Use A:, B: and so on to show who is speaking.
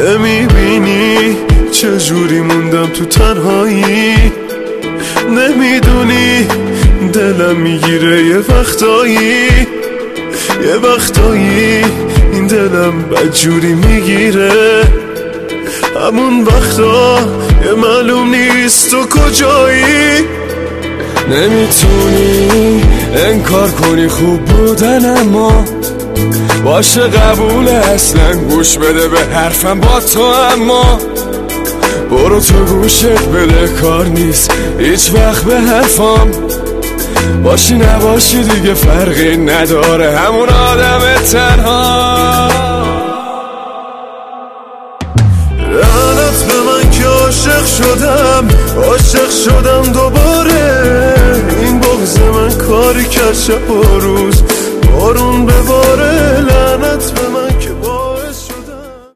A: نمیبینی چجوری موندم تو تنهایی، نمیدونی دلم میگیره یه وقتایی این دلم بدجوری میگیره، همون وقتا یه معلوم نیست تو کجایی.
B: نمیتونی انکار کنی خوب بودن، اما باشه قبول، اصلا گوش بده به حرفم با تو، اما برو تو گوشت بده، کار نیست هیچ وقت به حرفام، باشی نباشی دیگه فرقی نداره، همون آدم تنها.
A: لعنت به من که عاشق شدم دوباره، این بغض من کاری کرد شب و روز بارون بباره.